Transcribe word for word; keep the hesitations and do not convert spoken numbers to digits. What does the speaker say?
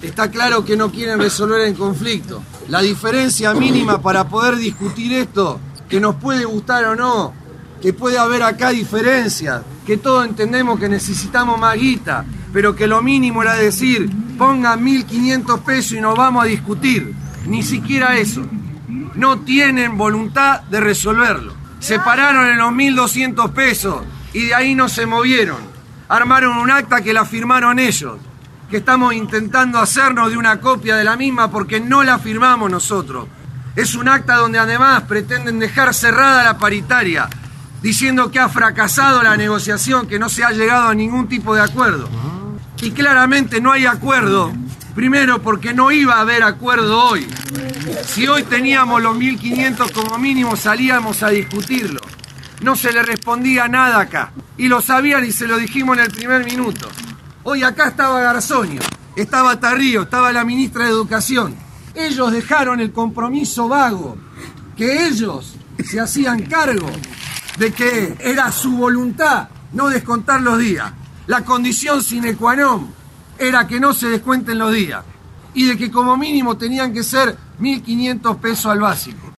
Está claro que no quieren resolver el conflicto. La diferencia mínima para poder discutir esto, que nos puede gustar o no, que puede haber acá diferencias, que todos entendemos que necesitamos más guita, pero que lo mínimo era decir, pongan mil quinientos pesos y nos vamos a discutir. Ni siquiera eso. No tienen voluntad de resolverlo. Se pararon en los mil doscientos pesos y de ahí no se movieron. Armaron un acta que la firmaron ellos, que estamos intentando hacernos de una copia de la misma porque no la firmamos nosotros. Es un acta donde además pretenden dejar cerrada la paritaria, diciendo que ha fracasado la negociación, que no se ha llegado a ningún tipo de acuerdo. Y claramente no hay acuerdo, primero porque no iba a haber acuerdo hoy. Si hoy teníamos los mil quinientos como mínimo salíamos a discutirlo. No se le respondía nada acá. Y lo sabían y se lo dijimos en el primer minuto. Hoy acá estaba Garzonio, estaba Tarrío, estaba la ministra de Educación. Ellos dejaron el compromiso vago, que ellos se hacían cargo de que era su voluntad no descontar los días. La condición sine qua non era que no se descuenten los días y de que como mínimo tenían que ser mil quinientos pesos al básico.